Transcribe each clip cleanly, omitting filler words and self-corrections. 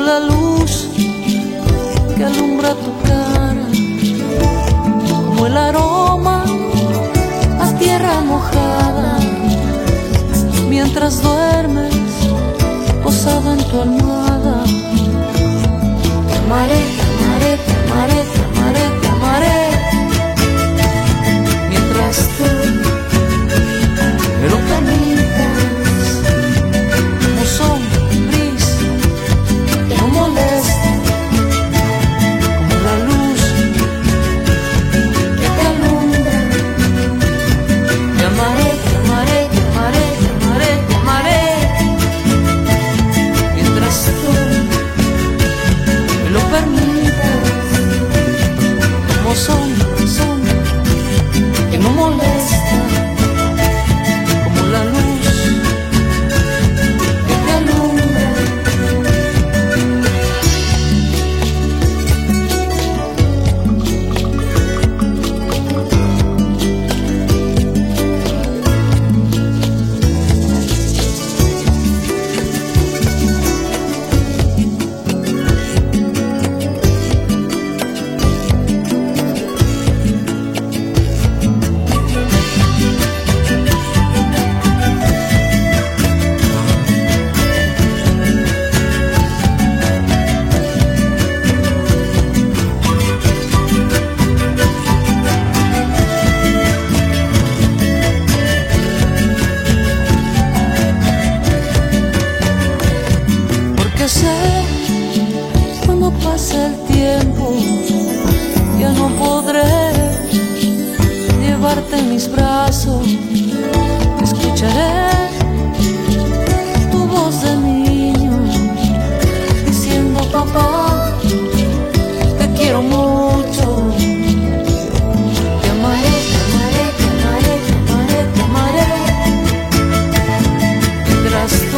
la luz que alumbra tu cara, como el aroma a tierra mojada, mientras duermes posada en tu almohada. Te amaré, te amaré, te amaré, te amaré, te amaré, mientras tú me lo permitas, como sombra gris que no molesta, como la luz que te alumbra. Te amaré, te amaré, te amaré, te amaré, te amaré, mientras tú me lo permitas, como sombra, sombra que no molesta, como la luz que te alumbra. Porque sé, cuando pase el tiempo, ya no podré llevarte en mis brazos. Escucharé tu voz de niño diciendo: papá, te quiero mucho. Te amaré, te amaré, te amaré, te amaré, te amaré, mientras tú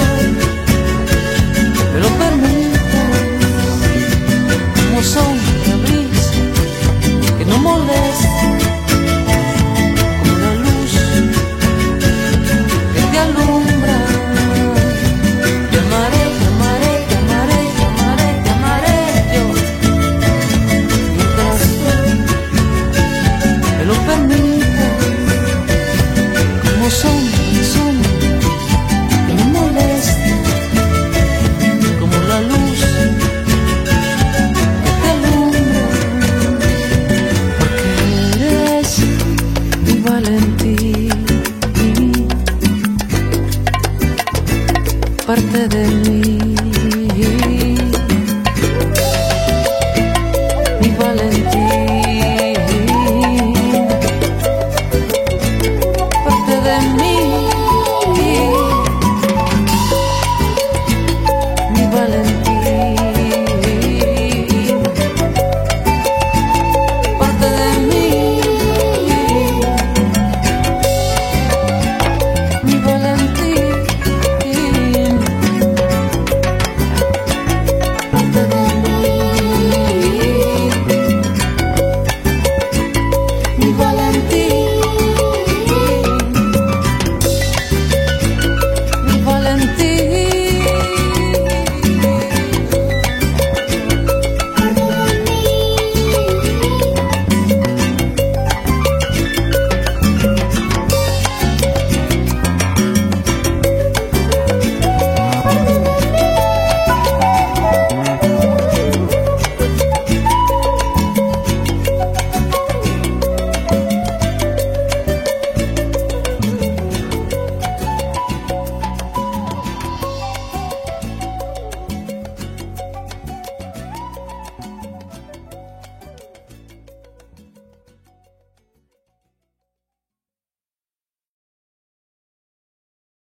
me lo permitas, como sombra gris que no molesta, como la luz que te alumbra. Te amaré, te amaré, te amaré, te amaré, te amaré yo, mientras tú me lo permitas, como sombra, sombra que no molesta, como la luz que te alumbra. Porque eres mi Valentín, parte de mí.